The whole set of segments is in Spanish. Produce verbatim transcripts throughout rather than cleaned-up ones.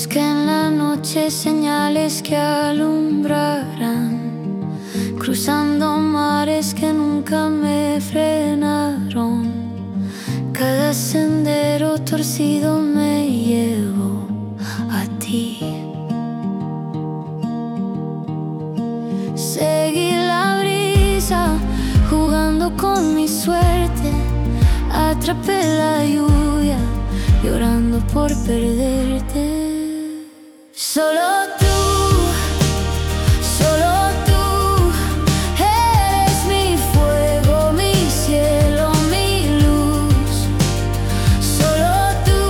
Busqué en la noche señales que alumbrarán, cruzando mares que nunca me frenaron. Cada sendero torcido me llevó a ti. Seguí la brisa, jugando con mi suerte. Atrapé la lluvia, llorando por perderte. Solo tú, solo tú eres mi fuego, mi cielo, mi luz. Solo tú,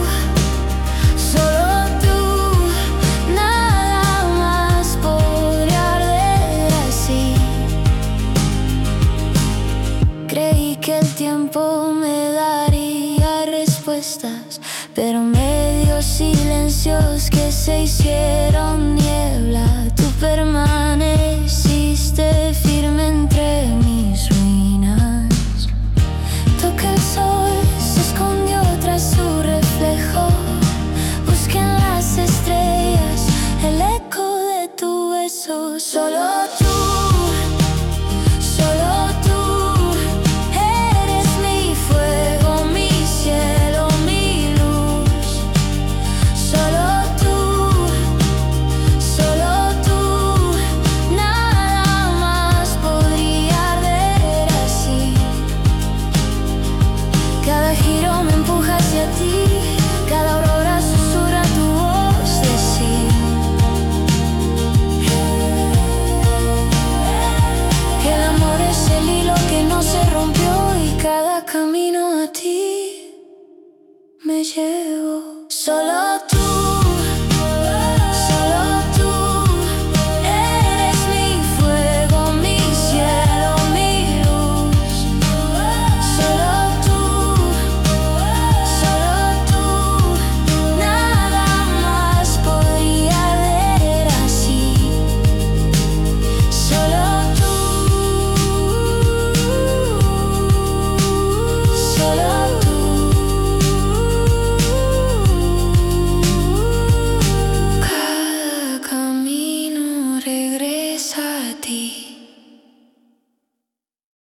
solo tú, nada más podría arder así. Creí que el tiempo me daría respuestas, pero me dio silencios que se hicieron niebla. Tú permaneciste firme entre mis ruinas. Toqué el sol, se escondió tras su reflejo. Busqué en las estrellas el eco de tu beso. Solo tú, cada aurora susurra tu voz de sí. El amor es el hilo que no se rompió y cada camino a ti me llevo. Solo tú.